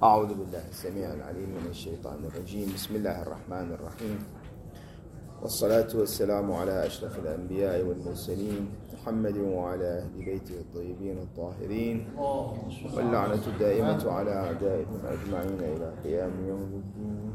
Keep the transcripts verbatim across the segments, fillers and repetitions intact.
أعوذ بالله السميع العليم من الشيطان الرجيم. بسم الله الرحمن الرحيم، والصلاة والسلام على أشرف الأنبياء والمرسلين محمد وعلى أهل بيته الطيبين الطاهرين، واللعنة الدائمة على أعدائهم أجمعين إلى قيام يوم الدين.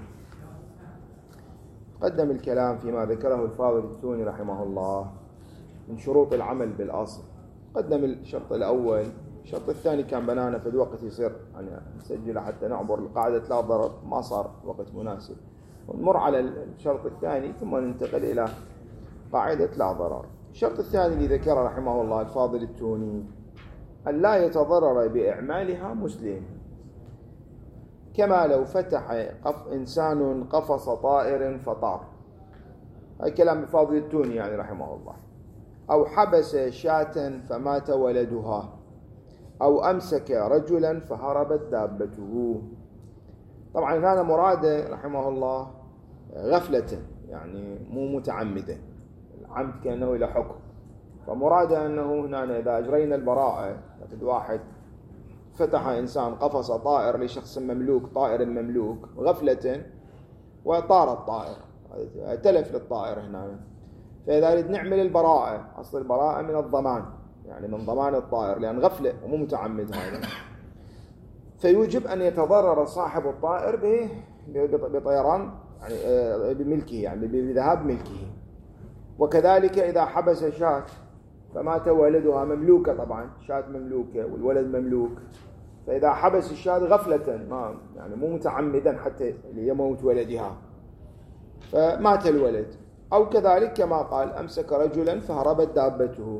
قدم الكلام فيما ذكره الفاضل الثوني رحمه الله من شروط العمل بالأصل. قدم الشرط الأول، الشرط الثاني كان بنانا في الوقت يصير يعني نسجله حتى نعبر لقاعدة لا ضرر، ما صار وقت مناسب، ونمر على الشرط الثاني ثم ننتقل إلى قاعدة لا ضرر. الشرط الثاني اللي ذكره رحمه الله الفاضل الثوني أن لا يتضرر بإعمالها مسلم، كما لو فتح قف إنسان قفص طائر فطار، هذا كلام الفاضل الثوني يعني رحمه الله، أو حبس شاة فمات ولدها، أو أمسك رجلا فهربت دابته. طبعا هذا مراده رحمه الله غفلة، يعني مو متعمدة، العمد كأنه إلى حكم، فمراده أنه هنا إذا أجرينا البراءة، مثل واحد فتح إنسان قفص طائر لشخص مملوك، طائر مملوك غفلة وطار الطائر، تلف للطائر هنا، فإذا نريد نعمل البراءة، أصل البراءة من الضمان، يعني من ضمان الطائر لأن غفلة ومو متعمد هذا، فيوجب أن يتضرر صاحب الطائر بطيران يعني بملكه، يعني بذهاب ملكه. وكذلك إذا حبس شاة فمات ولدها، مملوكة طبعا، شاة مملوكة والولد مملوك، فإذا حبس الشاة غفلة ما يعني مو متعمدا حتى ليموت ولدها فمات الولد. أو كذلك كما قال أمسك رجلا فهربت دابته،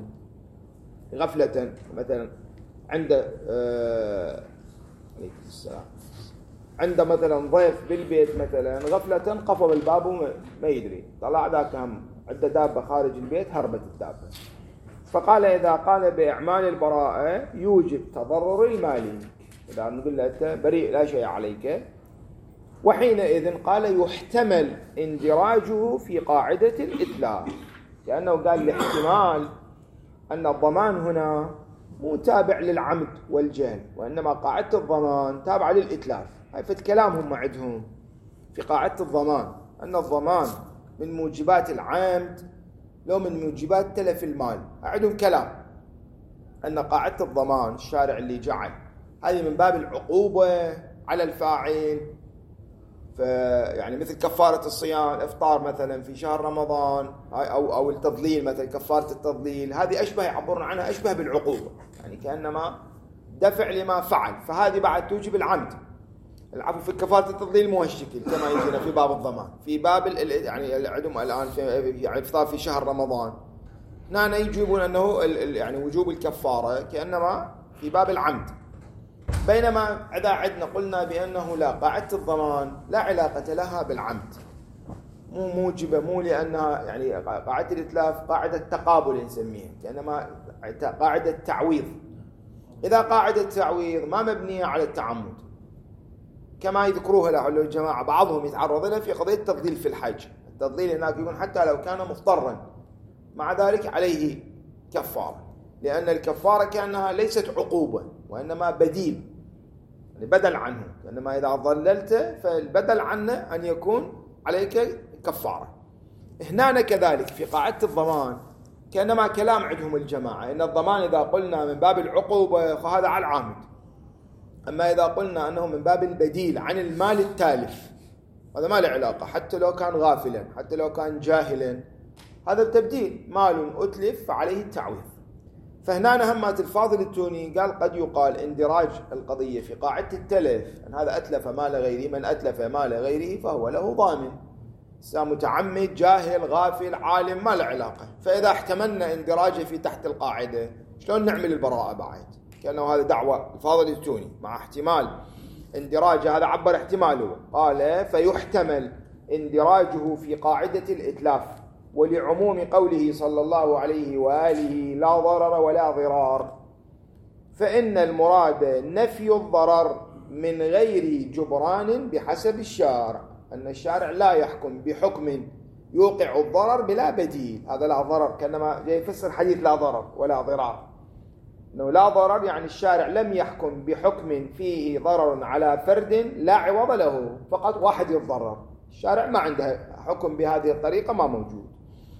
غفلة مثلا عند آه... السلام. عند مثلا ضيف بالبيت مثلا غفلة قفل الباب وما يدري، طلع ذاك هم عنده دابة خارج البيت هربت الدابة، فقال إذا قال بإعمال البراءة يوجب تضرر المالي، إذا نقول له أنت بريء لا شيء عليك، وحينئذ قال يحتمل اندراجه في قاعدة الإتلاف، لأنه قال الاحتمال أن الضمان هنا مو تابع للعمد والجهل، وإنما قاعدة الضمان تابعة للإتلاف. هاي فت كلامهم عندهم في قاعدة الضمان أن الضمان من موجبات العمد لو من موجبات تلف المال. عندهم كلام أن قاعدة الضمان الشارع اللي جعل هذه من باب العقوبة على الفاعل، يعني مثل كفارة الصيام، الإفطار مثلا في شهر رمضان، أو أو التضليل مثلا كفارة التضليل، هذه أشبه يعبرون عنها أشبه بالعقوبة، يعني كأنما دفع لما فعل، فهذه بعد توجب العمد. العفو في كفارة التضليل مو هالشكل كما يجينا في باب الضمان، في باب يعني عندهم الآن في يعني الإفطار في شهر رمضان هنا يجيبون أنه يعني وجوب الكفارة كأنما في باب العمد، بينما إذا عدنا قلنا بأنه لا، قاعدة الضمان لا علاقة لها بالعمد، مو موجبة، مو لأنها يعني قاعدة الإتلاف قاعدة تقابل نسميها، كأنما قاعدة تعويض. إذا قاعدة تعويض ما مبنية على التعمد كما يذكروها الجماعة، بعضهم يتعرض لها في قضية التضليل في الحج، التضليل هناك يكون حتى لو كان مضطرا مع ذلك عليه كفارة، لأن الكفارة كأنها ليست عقوبة وإنما بديل، يعني بدل عنه، إنما إذا ضللت فالبدل عنه أن يكون عليك كفارة. هنا كذلك في قاعدة الضمان كأنما كلام عندهم الجماعة إن الضمان إذا قلنا من باب العقوبة فهذا على العامد، أما إذا قلنا أنه من باب البديل عن المال التالف هذا ما له علاقة، حتى لو كان غافلا، حتى لو كان جاهلا، هذا التبديل مال أتلف فعليه التعويض. فهنا همات الفاضل التوني قال قد يقال اندراج القضية في قاعدة التلف، أن هذا أتلف مال غيره، من أتلف مال غيره فهو له ضامن، سواء متعمد جاهل غافل عالم ما له علاقة. فإذا احتملنا اندراجه في تحت القاعدة شلون نعمل البراءة بعد؟ كأنه هذا دعوة الفاضل التوني مع احتمال اندراجه، هذا عبر احتماله، قال فيحتمل اندراجه في قاعدة الإتلاف، ولعموم قوله صلى الله عليه وآله لا ضرر ولا ضرار، فإن المراد نفي الضرر من غير جبران بحسب الشارع، أن الشارع لا يحكم بحكم يوقع الضرر بلا بديل، هذا لا ضرر كأنما يفسر حديث لا ضرر ولا ضرار، أنه لا ضرر يعني الشارع لم يحكم بحكم فيه ضرر على فرد لا عوض له، فقط واحد يتضرر، الشارع ما عنده حكم بهذه الطريقة، ما موجود.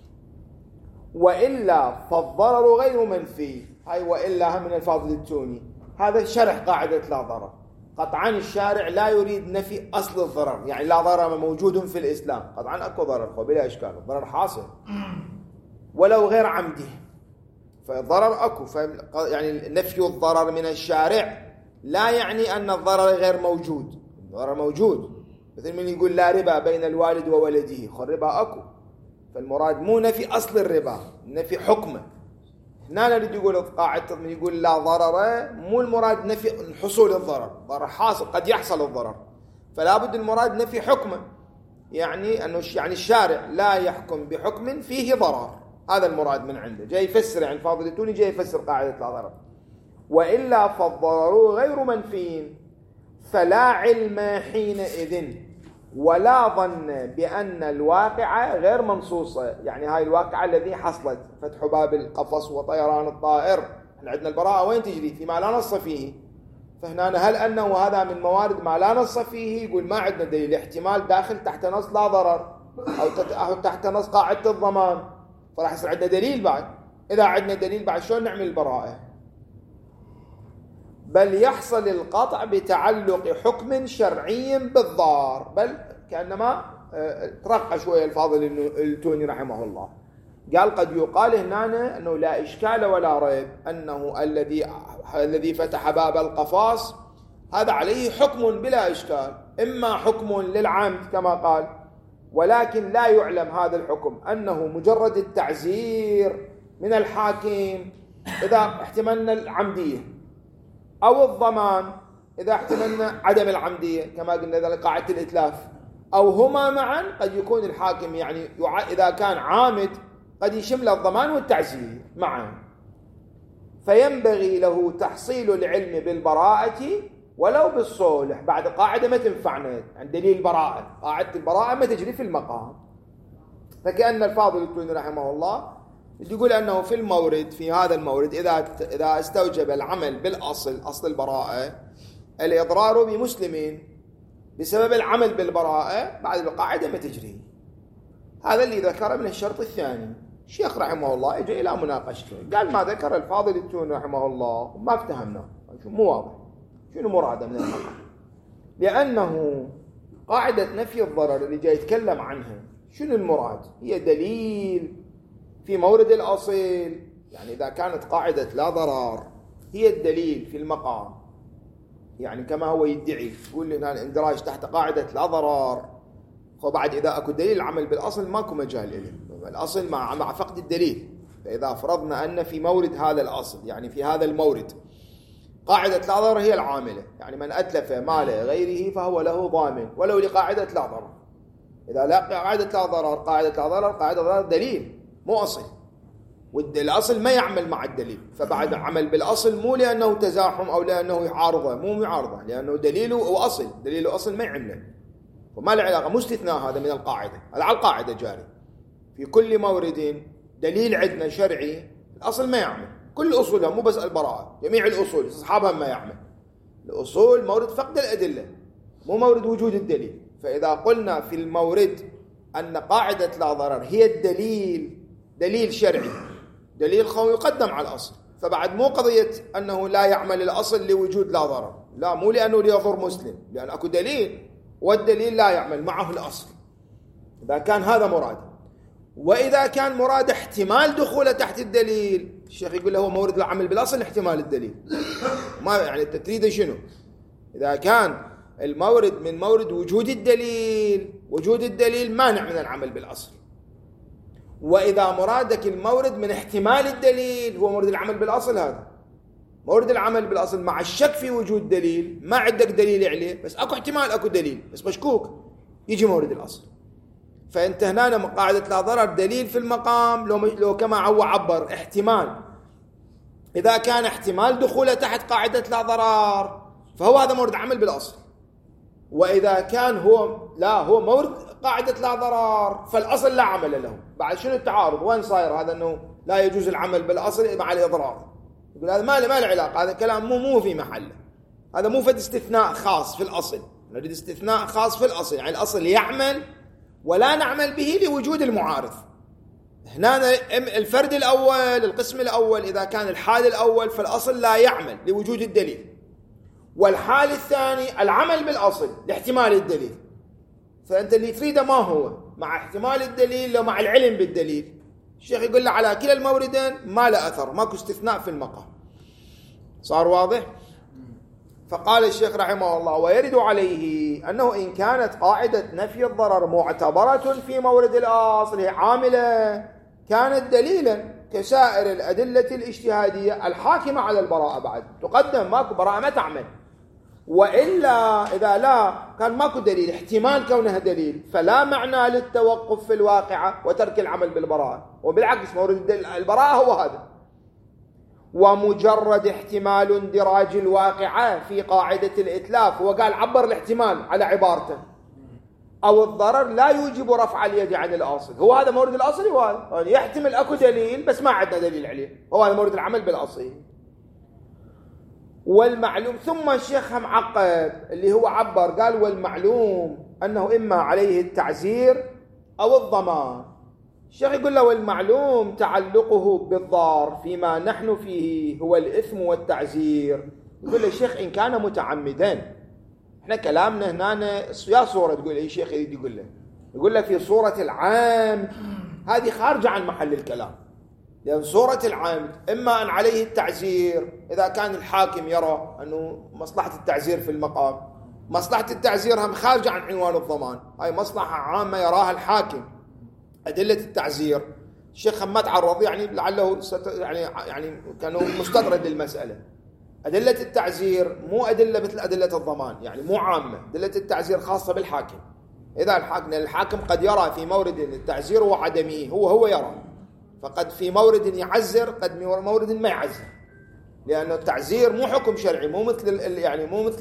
وإلا فالضرر غير منفي، هاي وإلا هم من الفاضل التوني، هذا شرح قاعدة لا ضرر. قطعا الشارع لا يريد نفي أصل الضرر، يعني لا ضرر موجود في الإسلام، قطعا أكو ضرر وبلا إشكال، الضرر حاصل ولو غير عمده، فالضرر أكو. يعني نفي الضرر من الشارع لا يعني أن الضرر غير موجود، الضرر موجود، مثل من يقول لا ربا بين الوالد وولده، خل الربا أكو، فالمراد مو نفي أصل الربا، نفي حكمه. هنا نريد يقول قاعدة من يقول لا ضرر، مو المراد نفي حصول الضرر، ضرر حاصل قد يحصل الضرر، فلا بد المراد نفي حكمه، يعني أنه يعني الشارع لا يحكم بحكم فيه ضرر، هذا المراد من عنده. جاي يفسر عن فاضل التوني، جاي يفسر قاعدة لا ضرر. وإلا فالضرر غير منفي، فلا علم حينئذ ولا ظن بأن الواقع غير منصوصة، يعني هاي الواقعة الذي حصلت، فتح باب القفص وطيران الطائر، احنا عندنا البراءة وين تجري؟ فيما لا نص فيه. فهنا هل أنه هذا من موارد ما لا نص فيه؟ يقول ما عندنا دليل، احتمال داخل تحت نص لا ضرر أو تحت نص قاعدة الضمان، فراح يصير عندنا دليل بعد. إذا عندنا دليل بعد شلون نعمل البراءة؟ بل يحصل القطع بتعلق حكم شرعي بالضار، بل كأنما ترقى شوية الفاضل التوني رحمه الله، قال قد يقال هنا أنه لا إشكال ولا ريب أنه الذي الذي فتح باب القفاص هذا عليه حكم بلا إشكال، إما حكم للعمد كما قال، ولكن لا يعلم هذا الحكم أنه مجرد التعزير من الحاكم إذا احتملنا العمدية، أو الضمان إذا احتملنا عدم العمدية كما قلنا ذلك قاعدة الإتلاف، أو هما معا. قد يكون الحاكم يعني إذا كان عامد قد يشمل الضمان والتعزير معا، فينبغي له تحصيل العلم بالبراءة ولو بالصلح. بعد قاعدة ما تنفعنا عن دليل البراءة، قاعدة البراءة ما تجري في المقام. فكأن الفاضل التوني رحمه الله يقول أنه في المورد، في هذا المورد إذا إذا استوجب العمل بالأصل، أصل البراءة، الإضرار بمسلمين بسبب العمل بالبراءة، بعد القاعدة ما تجري. هذا اللي ذكره من الشرط الثاني. الشيخ رحمه الله اجى إلى مناقشته، قال ما ذكر الفاضل التوني رحمه الله ما افتهمنا، مو واضح شنو مراده من المقام، لأنه قاعدة نفي الضرر اللي جاي يتكلم عنها شنو المراد؟ هي دليل في مورد الأصل، يعني إذا كانت قاعدة لا ضرر هي الدليل في المقام، يعني كما هو يدعي يقول لنا الاندراج تحت قاعدة لا ضرر، وبعد إذا أكو دليل العمل بالأصل ماكو مجال إله، الأصل مع مع فقد الدليل. فإذا فرضنا أن في مورد هذا الأصل، يعني في هذا المورد قاعدة لا ضرر هي العاملة، يعني من أتلف مال غيره فهو له ضامن ولو لقاعدة لا ضرر. إذا لا قاعدة لا ضرر، قاعدة لا ضرر، قاعدة ضرر دليل مو أصل، والأصل ما يعمل مع الدليل، فبعد عمل بالأصل مو لأنه تزاحم أو لأنه يعارضه، مو معارضة، لأنه دليله وأصل، دليله أصل ما يعمله، وما له علاقة، مو استثناء هذا من القاعدة، هذا على القاعدة جاري. في كل مورد دليل عندنا شرعي الأصل ما يعمل، كل أصولها مو بس البراءة، جميع الأصول أصحابها ما يعمل. الأصول مورد فقد الأدلة، مو مورد وجود الدليل. فإذا قلنا في المورد أن قاعدة لا ضرر هي الدليل، دليل شرعي، دليل قوي يقدم على الأصل، فبعد مو قضية أنه لا يعمل الأصل لوجود لا ضرر، لا، مو لأنه ليضر مسلم، لأن أكو دليل والدليل لا يعمل معه الأصل، إذا كان هذا مراد. وإذا كان مراد احتمال دخوله تحت الدليل، الشيخ يقول له هو مورد العمل بالأصل احتمال الدليل، ما يعني تريد شنو؟ إذا كان المورد من مورد وجود الدليل، وجود الدليل مانع من العمل بالأصل. وإذا مرادك المورد من احتمال الدليل، هو مورد العمل بالأصل، هذا مورد العمل بالأصل مع الشك في وجود دليل، ما عندك دليل عليه بس أكو احتمال أكو دليل بس مشكوك، يجي مورد الأصل. فأنت هنا من قاعدة لا ضرر دليل في المقام، لو, لو كما هو عبر احتمال، إذا كان احتمال دخوله تحت قاعدة لا ضرر فهو هذا مورد عمل بالأصل. وإذا كان هو لا هو مورد قاعدة لا ضرر فالأصل لا عمل له. بعد شنو التعارض؟ وين صاير هذا؟ أنه لا يجوز العمل بالأصل مع الإضرار، يقول هذا ما له ما له علاقة، هذا كلام مو مو في محله، هذا مو فد استثناء خاص في الأصل، نريد استثناء خاص في الأصل، يعني الأصل يعمل ولا نعمل به لوجود المعارض. هنا الفرد الأول القسم الأول إذا كان الحال الأول فالأصل لا يعمل لوجود الدليل، والحال الثاني العمل بالأصل لاحتمال الدليل. فأنت اللي تريده ما هو مع احتمال الدليل لو مع العلم بالدليل. الشيخ يقول له على كلا الموردين ما له أثر، ماكو استثناء في المقام. صار واضح؟ فقال الشيخ رحمه الله ويرد عليه أنه إن كانت قاعدة نفي الضرر معتبرة في مورد الأصل عاملة كانت دليلا كسائر الأدلة الاجتهادية الحاكمة على البراءة، بعد تقدم ماكو براءة ما تعمل. وإلا إذا لا كان ماكو دليل احتمال كونها دليل فلا معنى للتوقف في الواقعة وترك العمل بالبراءة، وبالعكس مورد البراءة هو هذا. ومجرد احتمال اندراج الواقعة في قاعدة الإتلاف، هو قال عبر الاحتمال على عبارته، أو الضرر لا يوجب رفع اليد عن الأصل، هو هذا مورد الأصل. هو هذا يعني يحتمل أكو دليل بس ما عندنا دليل عليه، هو هذا مورد العمل بالأصل. والمعلوم ثم الشيخ هم عقب اللي هو عبر قال والمعلوم أنه إما عليه التعزير أو الضمان. الشيخ يقول له والمعلوم تعلقه بالضار فيما نحن فيه هو الإثم والتعزير. يقول له الشيخ إن كان متعمدا، احنا كلامنا هنا يا صورة تقول اي شيخ يريد يقول له، يقول له في صورة العام هذه خارجة عن محل الكلام، لأن صورة العام إما أن عليه التعزير إذا كان الحاكم يرى أنه مصلحة التعزير في المقام، مصلحة التعزير هم خارجة عن عنوان الضمان، هاي مصلحة عامة يراها الحاكم. أدلة التعزير الشيخ ما تعرض يعني لعله يعني يعني كانوا مستطرد للمسألة. أدلة التعزير مو أدلة مثل أدلة الضمان، يعني مو عامة، أدلة التعزير خاصة بالحاكم. إذا الحاكم الحاكم قد يرى في مورد التعزير وعدمه، هو هو يرى، فقد في مورد يعزر قد مورد ما يعزر، لأن التعزير مو حكم شرعي، مو مثل يعني مو مثل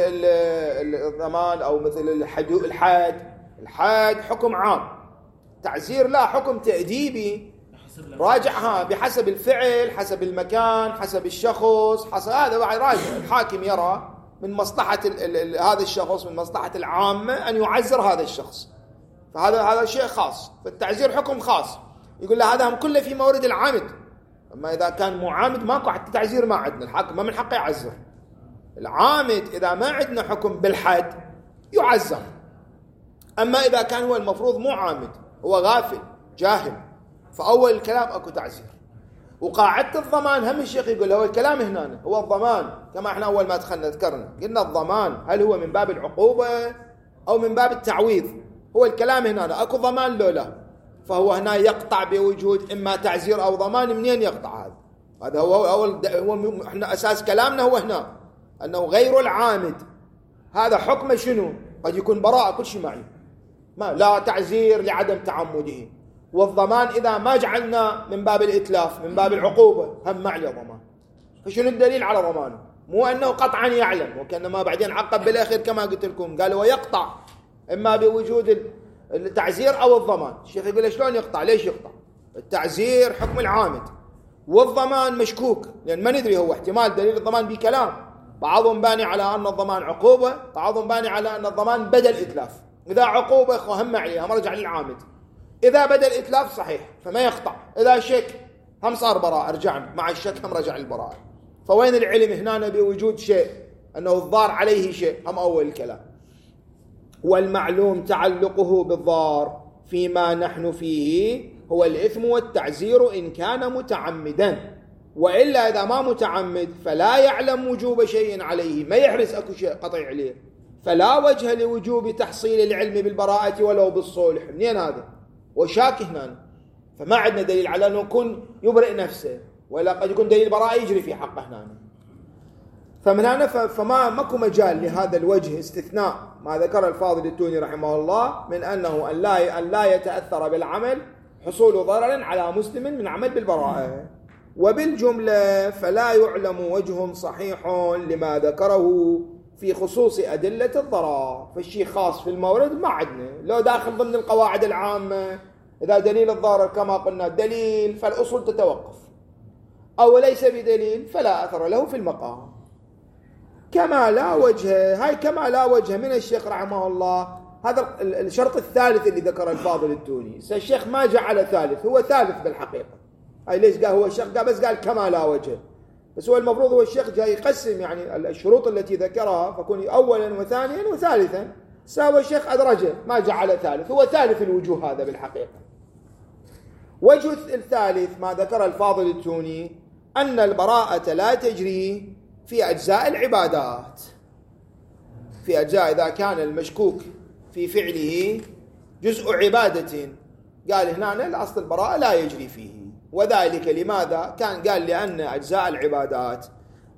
الضمان أو مثل الحدود الحاد. الحاد حكم عام، تعزير لا حكم تأديبي راجعها بحسب الفعل، حسب المكان، حسب الشخص، حسب هذا راجع. الحاكم يرى من مصلحة ال ال هذا الشخص، من مصلحة العامة أن يعزر هذا الشخص، فهذا هذا شيء خاص. فالتعزير حكم خاص، يقول له هذا هم كله في مورد العامد. أما إذا كان معامد ماكو حتى تعزير، ما عندنا الحاكم ما من حقه يعزر. العامد إذا ما عندنا حكم بالحد يعزر. أما إذا كان هو المفروض مو عامد، هو غافل جاهل، فأول الكلام أكو تعزير. وقاعدة الضمان هم الشيخ يقول هو الكلام هنا هو الضمان، كما احنا أول ما دخلنا ذكرنا قلنا الضمان هل هو من باب العقوبة أو من باب التعويض. هو الكلام هنا أكو ضمان لو لا، فهو هنا يقطع بوجود إما تعزير أو ضمان. منين يقطع هذا؟ هذا هو أول هو احنا أساس كلامنا هو هنا أنه غير العامد هذا حكمه شنو؟ قد يكون براءة كل شيء معي، ما لا تعزير لعدم تعمده. والضمان إذا ما جعلنا من باب الإتلاف من باب العقوبة هم ما عليه ضمان. فشنو الدليل على ضمانه؟ مو أنه قطعا يعلم، وكأنما بعدين عقب بالآخر كما قلت لكم قال ويقطع إما بوجود التعزير أو الضمان. الشيخ يقول شلون يقطع؟ ليش يقطع؟ التعزير حكم العامد والضمان مشكوك، لأن ما ندري هو احتمال دليل الضمان بكلام، بعضهم باني على أن الضمان عقوبة، بعضهم باني على أن الضمان بدل إتلاف. إذا عقوبة هم عليها مرجع للعامد، إذا بدل إتلاف صحيح فما يقطع. إذا شك هم صار براءة، رجع مع الشك هم رجع البراءة. فوين العلم هنا بوجود شيء أنه الضار عليه شيء؟ هم أول الكلام. والمعلوم تعلقه بالضار فيما نحن فيه هو الإثم والتعزير إن كان متعمدا، وإلا إذا ما متعمد فلا يعلم وجوب شيء عليه، ما يحرص أكو شيء قطع عليه، فلا وجه لوجوب تحصيل العلم بالبراءة ولو بالصلح. منين هذا؟ وشاك هنا، فما عندنا دليل على أنه يكون يبرئ نفسه، ولا قد يكون دليل براءة يجري في حقه هنا. فمن هنا فما ماكو مجال لهذا الوجه استثناء ما ذكر الفاضل التوني رحمه الله من أنه أن لا أن لا يتأثر بالعمل حصول ضرر على مسلم من عمل بالبراءة. وبالجملة فلا يعلم وجه صحيح لما ذكره في خصوص أدلة الضرر، فالشيء خاص في المورد ما عندنا. لو داخل ضمن القواعد العامة إذا دليل الضرر كما قلنا دليل فالأصول تتوقف. أو ليس بدليل فلا أثر له في المقام. كما لا وجه، هاي كما لا وجه من الشيخ رحمه الله. هذا الشرط الثالث اللي ذكر الفاضل التوني. الشيخ ما جعل ثالث، هو ثالث بالحقيقة. هاي ليش قال هو الشيخ قال بس قال كما لا وجه، بس هو المفروض هو الشيخ جاي يقسم يعني الشروط التي ذكرها فكون أولا وثانيا وثالثا. سوى الشيخ أدرجه ما جعل ثالث، هو ثالث الوجوه هذا بالحقيقة. وجه الثالث ما ذكر الفاضل التوني أن البراءة لا تجري في أجزاء العبادات، في أجزاء إذا كان المشكوك في فعله جزء عبادة، قال هنا الأصل البراءة لا يجري فيه. وذلك لماذا؟ كان قال لأن أجزاء العبادات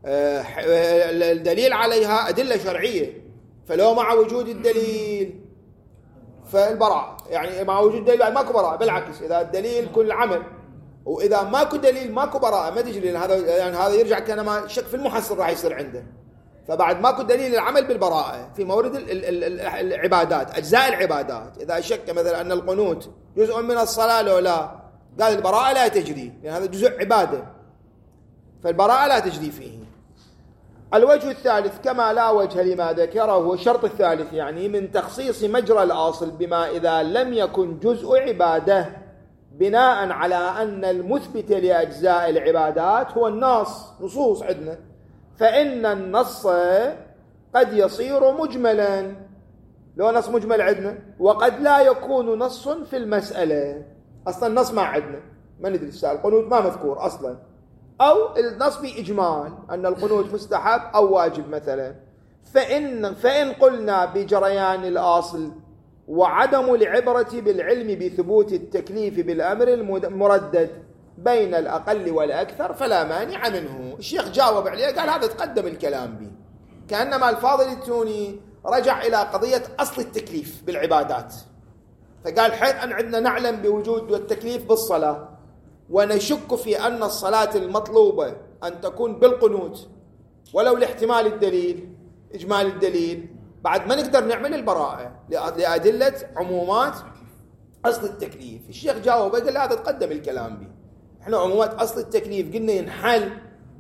الدليل عليها أدلة شرعية، فلو مع وجود الدليل فالبراءة، يعني مع وجود الدليل ماكو براءة، بالعكس إذا الدليل كل عمل، وإذا ماكو دليل ماكو براءة ما تجري، لأن هذا يعني هذا يرجع كأنما شك في المحصل راح يصير عنده. فبعد ماكو دليل العمل بالبراءة في مورد العبادات، أجزاء العبادات. إذا شك مثلا أن القنوت جزء من الصلاة لو لا، قال البراءة لا تجري لأن هذا جزء عبادة، فالبراءة لا تجري فيه. الوجه الثالث كما لا وجه لما ذكره، هو الشرط الثالث يعني من تخصيص مجرى الأصل بما إذا لم يكن جزء عبادة، بناء على أن المثبت لأجزاء العبادات هو النص، نصوص عندنا، فإن النص قد يصير مجملا، لو نص مجمل عندنا، وقد لا يكون نص في المسألة. أصلا النص ما عندنا، ما ندري القنوت ما مذكور أصلا، أو النص بإجمال أن القنوت مستحب أو واجب مثلا. فإن, فإن قلنا بجريان الأصل وعدم العبرة بالعلم بثبوت التكليف بالأمر المردد بين الأقل والأكثر فلا مانع منه. الشيخ جاوب عليه قال هذا تقدم الكلام به، كأنما الفاضل التوني رجع إلى قضية أصل التكليف بالعبادات، فقال حيث أن عندنا نعلم بوجود التكليف بالصلاة ونشك في أن الصلاة المطلوبة أن تكون بالقنوت ولو لاحتمال الدليل إجمال الدليل، بعد ما نقدر نعمل البراءة لأدلة عمومات أصل التكليف. الشيخ جاوب قال هذا تقدم الكلام به، احنا عمومات أصل التكليف قلنا ينحل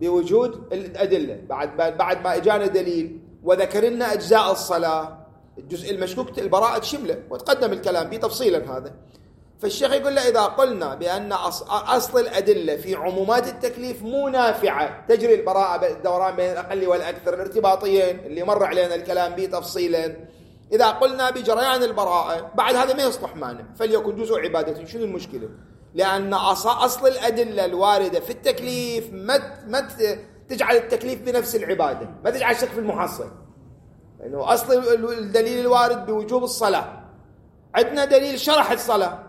بوجود الأدلة، بعد بعد ما إجانا دليل وذكر لنا أجزاء الصلاة الجزء المشكوك البراءة تشمله، وتقدم الكلام به تفصيلا هذا. فالشيخ يقول له إذا قلنا بأن أصل الأدلة في عمومات التكليف مو نافعة تجري البراءة بالدوران بين الأقل والأكثر الارتباطيين اللي مر علينا الكلام به تفصيلا، إذا قلنا بجريان البراءة بعد هذا ما يصلح مانع فليكن جزء عبادة. شنو المشكلة؟ لأن أصل الأدلة الواردة في التكليف ما تجعل التكليف بنفس العبادة، ما تجعل شك في المحصل، لأنه أصل الدليل الوارد بوجوب الصلاة عندنا دليل شرح الصلاة،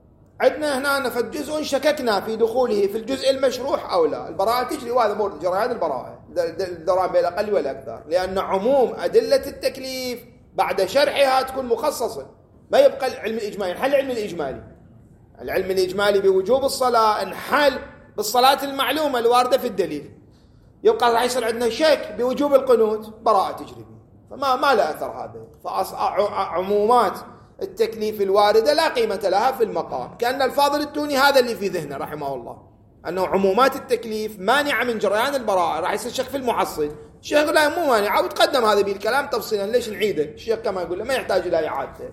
عندنا هنا في جزء شككنا في دخوله في الجزء المشروح أو لا، البراءة تجري، وهذا مورد جريان البراءة الدوران بين الأقل والأكثر، لأن عموم أدلة التكليف بعد شرحها تكون مخصصة، ما يبقى العلم الإجمالي. انحل العلم الإجمالي، العلم الإجمالي بوجوب الصلاة انحل بالصلاة المعلومة الواردة في الدليل، يبقى راح يصير عندنا شك بوجوب القنوت، براءة تجري به، فما ما له أثر هذا. فعمومات التكليف الواردة لا قيمة لها في المقام. كأن الفاضل التوني هذا اللي في ذهنه رحمه الله، أنه عمومات التكليف مانعة من جريان البراءة، راح يصير شك في المحصل. الشيخ يقول لا مو مانعة، وتقدم هذا بالكلام تفصيلا، ليش نعيده؟ الشيخ كما يقول له ما يحتاج إلى إعادته.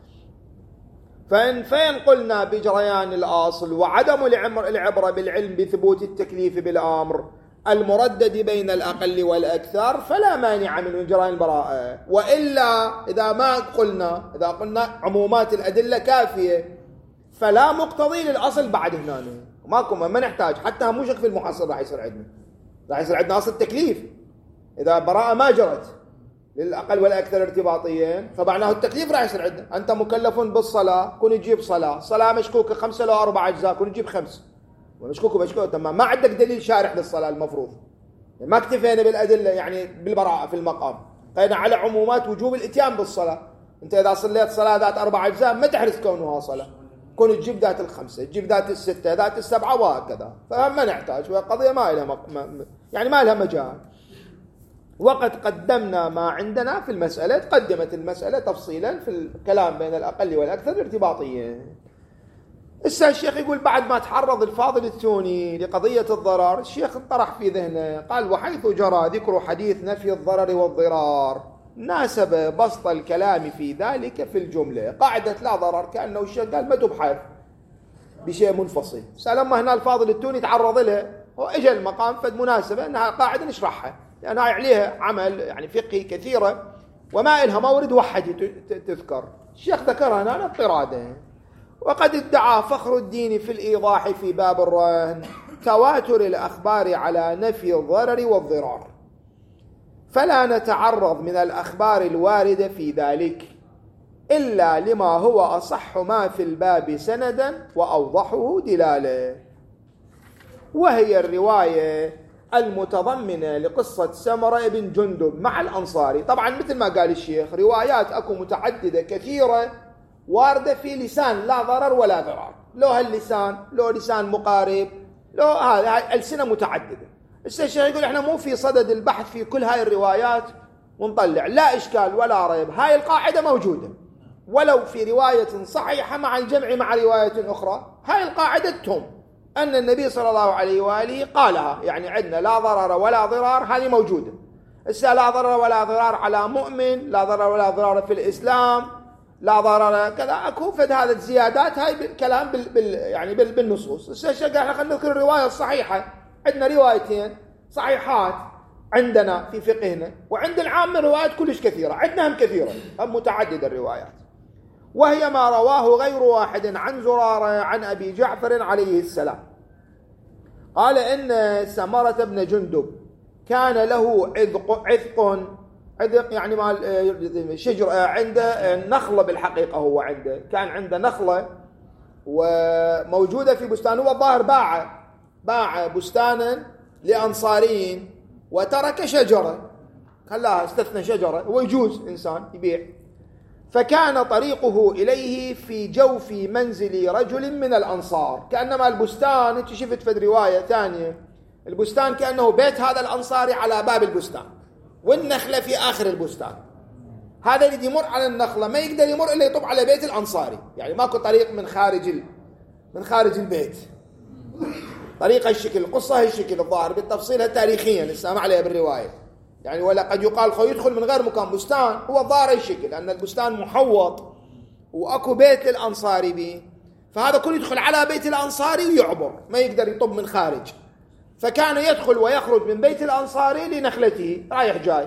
فإن, فإن قلنا بجريان الأصل وعدم العبرة بالعلم بثبوت التكليف بالأمر المردد بين الأقل والأكثر فلا مانع من جريان البراءة. وإلا إذا ما قلنا إذا قلنا عمومات الأدلة كافية فلا مقتضي للأصل بعد هنا، ماكو ما نحتاج حتى مو شك في المحصل راح يصير عندنا، راح يصير عندنا أصل التكليف. إذا براءة ما جرت للأقل والأكثر ارتباطيين فمعناه التكليف راح يصير عندنا. أنت مكلف بالصلاة كن تجيب صلاة، صلاة مشكوكة خمسة لو أربع أجزاء كن تجيب خمس، ومشكوك ومشكوك تمام، ما عندك دليل شارح للصلاة المفروض، يعني ما اكتفينا بالأدلة يعني بالبراءة في المقام، قينا على عمومات وجوب الاتيان بالصلاة. انت إذا صليت صلاة ذات أربع أجزاء ما تحرص كونها صلاة، كون تجيب ذات الخمسة تجيب ذات الستة ذات السبعة وهكذا، فما نحتاج، والقضية ما لها مق... ما... يعني ما لها مجال. وقد قدمنا ما عندنا في المسألة، تقدمت المسألة تفصيلا في الكلام بين الأقل والأكثر ارتباطيا. هسه الشيخ يقول بعد ما تعرض الفاضل الثوني لقضية الضرر، الشيخ انطرح في ذهنه قال: وحيث جرى ذكر حديث نفي الضرر والضرار ناسب بسط الكلام في ذلك في الجملة. قاعدة لا ضرر كأنه الشيخ قال ما تبحث بشيء منفصل. فلما هنا الفاضل الثوني تعرض لها وإجا المقام فد مناسبة أنها قاعدة نشرحها، لأنها عليها عمل يعني فقهي كثيرة وما إلها مورد وحدي تذكر. الشيخ ذكرها هنا اضطرادا. وقد ادعى فخر الدين في الإيضاح في باب الرهن تواتر الأخبار على نفي الضرر والضرار، فلا نتعرض من الأخبار الواردة في ذلك إلا لما هو أصح ما في الباب سندا وأوضحه دلالة، وهي الرواية المتضمنة لقصة سمرة بن جندب مع الأنصاري. طبعا مثل ما قال الشيخ روايات أكو متعددة كثيرة واردة في لسان لا ضرر ولا ضرار، لو هاللسان لو لسان مقارب لو هذا ألسنة متعددة. الشيخ يقول احنا مو في صدد البحث في كل هاي الروايات ونطلع، لا إشكال ولا ريب، هاي القاعدة موجودة ولو في رواية صحيحة مع الجمع مع رواية أخرى. هاي القاعدة تهم أن النبي صلى الله عليه وآله قالها، يعني عندنا لا ضرر ولا ضرار، هذه موجودة. إسا لا ضرر ولا ضرار على مؤمن، لا ضرر ولا ضرار في الإسلام، لا ضرر كذا، أكو فد هذا الزيادات هاي بالكلام بال, بال يعني بال بالنصوص. الشيخ قال احنا خلينا نذكر الرواية الصحيحة. عندنا روايتين صحيحات عندنا في فقهنا، وعند العام روايات كلش كثيرة، عندنا هم كثيرة هم متعددة الروايات، وهي ما رواه غير واحد عن زرارة عن أبي جعفر عليه السلام قال إن سمرة بن جندب كان له عذق عذق عذق يعني مال شجر، عنده نخلة بالحقيقة، هو عنده كان عنده نخلة وموجودة في بستان، هو الظاهر باع باع بستانا لأنصاريين وترك شجرة، خلاها استثنى شجرة، ويجوز إنسان يبيع. فكان طريقه إليه في جوف منزل رجل من الأنصار، كأنما البستان، انت شفت في رواية ثانية البستان كأنه بيت هذا الأنصاري على باب البستان والنخلة في آخر البستان. هذا اللي يمر على النخلة ما يقدر يمر إلا يطب على بيت الأنصاري، يعني ماكو طريق من خارج ال... من خارج البيت. طريقة الشكل القصة هي الشكل الظاهر بالتفصيل تاريخيا السامع عليها بالرواية، يعني ولا قد يقال خو يدخل من غير مكان بستان، هو ظاهر الشكل لأن البستان محوط وأكو بيت الأنصاري به، فهذا كله يدخل على بيت الأنصاري ويعبر، ما يقدر يطب من خارج. فكان يدخل ويخرج من بيت الأنصاري لنخلته رايح جاي،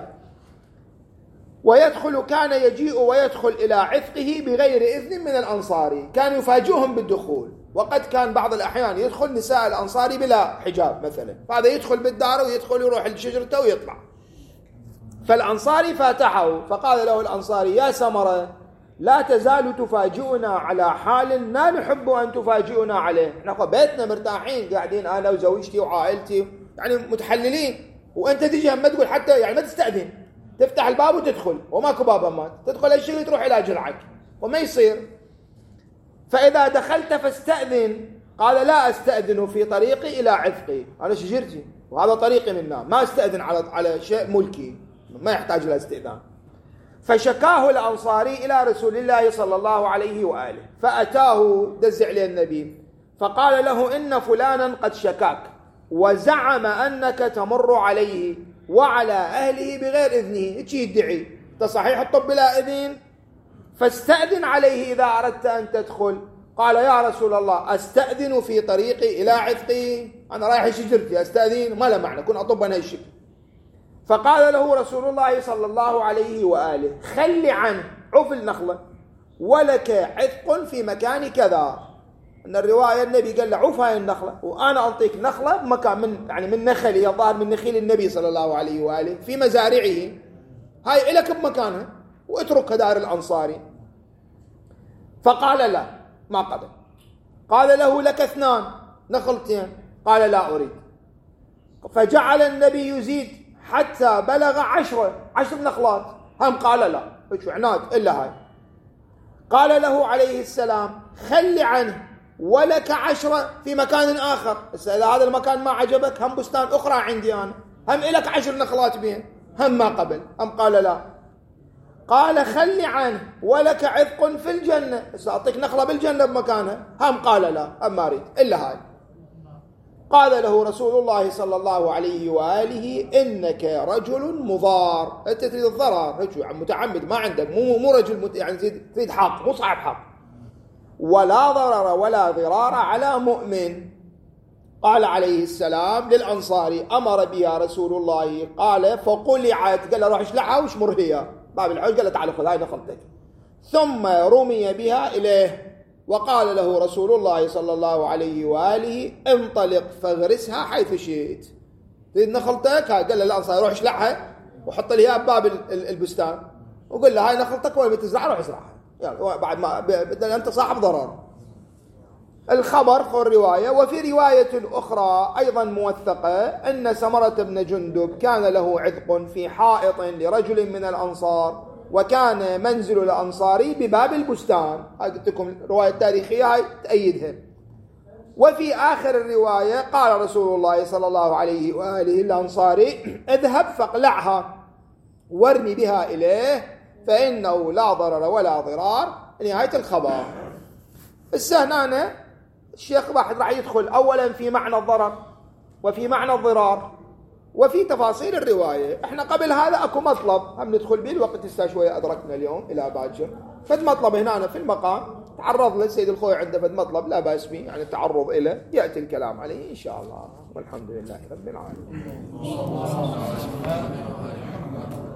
ويدخل كان يجيء ويدخل إلى عفقه بغير إذن من الأنصاري، كان يفاجئهم بالدخول. وقد كان بعض الأحيان يدخل نساء الأنصاري بلا حجاب مثلا، فهذا يدخل بالدار ويدخل يروح لشجرته ويطلع. فالأنصاري فاتحه فقال له الأنصاري: يا سمرة لا تزال تفاجئنا على حال لا نحب أن تفاجئنا عليه، احنا بيتنا مرتاحين قاعدين أنا وزوجتي وعائلتي يعني متحللين، وأنت تجي هم تقول حتى يعني ما تستأذن، تفتح الباب وتدخل وماكو باب أمات، تدخل الشيء تروح إلى جرعك وما يصير. فإذا دخلت فاستأذن. قال: لا أستأذن في طريقي إلى عفقي، أنا شجرتي وهذا طريقي منها، ما أستأذن على على شيء ملكي ما يحتاج إلى استئذان. فشكاه الأنصاري إلى رسول الله صلى الله عليه وآله، فأتاه دزع عليه النبي فقال له: إن فلانا قد شكاك وزعم أنك تمر عليه وعلى أهله بغير إذنه، إيش يدعي؟ أنت صحيح الطب بلا إذن، فاستأذن عليه إذا أردت أن تدخل. قال: يا رسول الله أستأذن في طريقي إلى عفقي، أنا رايح شجرتي أستأذن ما له معنى كن أطب أنا الشكل. فقال له رسول الله صلى الله عليه وآله: خل عنه، عف النخلة ولك عذق في مكان كذا. ان الروايه النبي قال له: عف هاي النخله وانا اعطيك نخله بمكان من يعني من نخل الظاهر من نخيل النبي صلى الله عليه واله في مزارعه، هاي لك بمكانها واتركها دار الانصاري. فقال: لا ما قبل. قال له: لك اثنان نخلتين. قال: لا اريد. فجعل النبي يزيد حتى بلغ عشرة عشر نخلات، هم قال: لا ايش عناد الا هاي. قال له عليه السلام: خل عنه ولك عشرة في مكان آخر، إذا هذا المكان ما عجبك هم بستان أخرى عندي أنا، هم إلك عشر نخلات بين، هم ما قبل، هم قال لا. قال خلي عنه ولك عذق في الجنة، سأعطيك نخلة بالجنة بمكانها. هم قال لا، أما أريد إلا هاي. قال له رسول الله صلى الله عليه وآله إنك رجل مضار، أنت تريد الضرر، رجل متعمد، ما عندك، مو مو رجل مت... يعني تريد حق، مو صاحب حق. ولا ضرر ولا ضرار على مؤمن. قال عليه السلام للأنصاري أمر بها رسول الله، قال فقلعت، قال له روح اشلعها واشمر هي باب العوج، قال له تعال خذ هاي نخلتك. ثم رمي بها إليه، وقال له رسول الله صلى الله عليه وآله انطلق فاغرسها حيث شئت. تريد نخلتك؟ قال له الأنصاري روح اشلعها وحط لي اياها بباب البستان، وقل له هاي نخلتك وين بتزرعها روح ازرعها، يعني بعد ما أنت صاحب ضرر. الخبر خو الرواية. وفي رواية أخرى أيضا موثقة أن سمرة بن جندب كان له عذق في حائط لرجل من الأنصار، وكان منزل الأنصاري بباب البستان. قلت لكم رواية تاريخية هاي تأيدها. وفي آخر الرواية قال رسول الله صلى الله عليه وآله الأنصاري اذهب فاقلعها وارمي بها إليه فإنه لا ضرر ولا ضرار. نهاية الخبر. السهنانة الشيخ واحد راح يدخل أولا في معنى الضرر وفي معنى الضرار وفي تفاصيل الرواية. احنا قبل هذا اكو مطلب هم ندخل به، الوقت لسه شوية أدركنا اليوم إلى باكر. فد مطلب هنا في المقام تعرض له السيد الخوي، عنده فد مطلب لا بأس به، يعني التعرض إليه يأتي الكلام عليه إن شاء الله. والحمد لله رب العالمين.